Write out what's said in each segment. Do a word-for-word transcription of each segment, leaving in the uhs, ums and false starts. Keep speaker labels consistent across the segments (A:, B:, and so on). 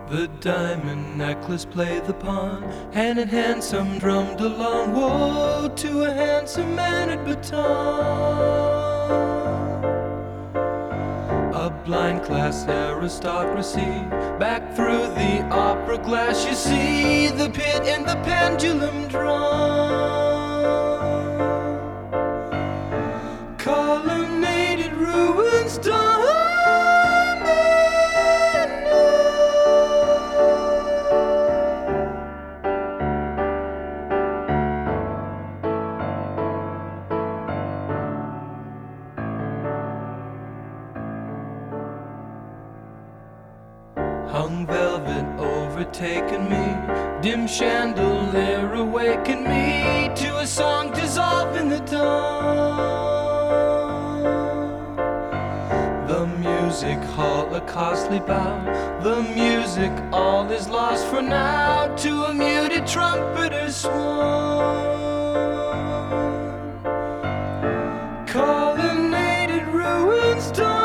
A: The diamond necklace played the pawn, hand in hand some drummed along. Woe to a handsome man at baton. A blind class aristocracy, back through the opera glass you see the pit and the pendulum drum. Colonnaded ruins done. Hung velvet overtaken me, dim chandelier awakened me to a song dissolved in the dawn. The music hall a costly bow, the music all is lost for now to a muted trumpeter's swan. Colonnaded ruins dawn.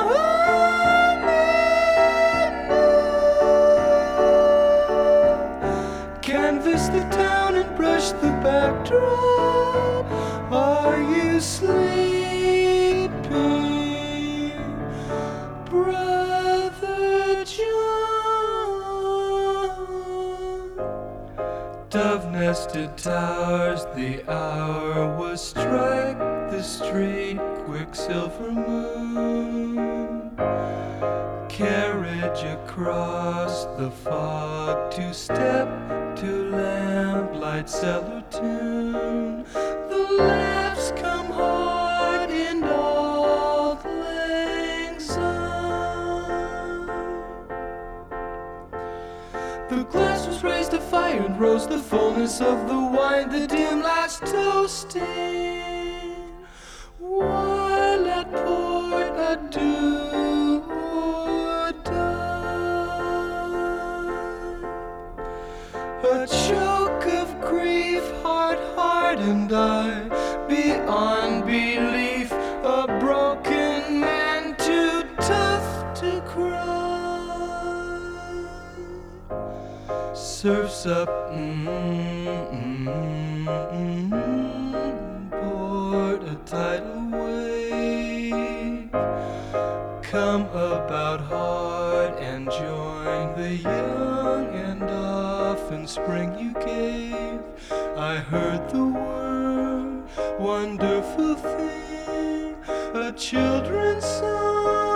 A: Canvas the town and brush the backdrop. Are you sleeping, Brother John? Dove-nested towers, the hour was strike the street, quicksilver moon. Carriage across the fog, two-step to lamplight cellar tune. The laughs come hard in Auld Lang Syne. The glass was raised to fire and rose the fullness of the wine, the dim last toasting, while at port adieu or die. A choke of grief, heart hardened I, beyond belief, a broken man too tough to cry. Surfs up, mm-mm, mm-mm, port a tidal wave. Come about hard and join the young, and often spring you gave. I heard the word, wonderful thing, a children's song.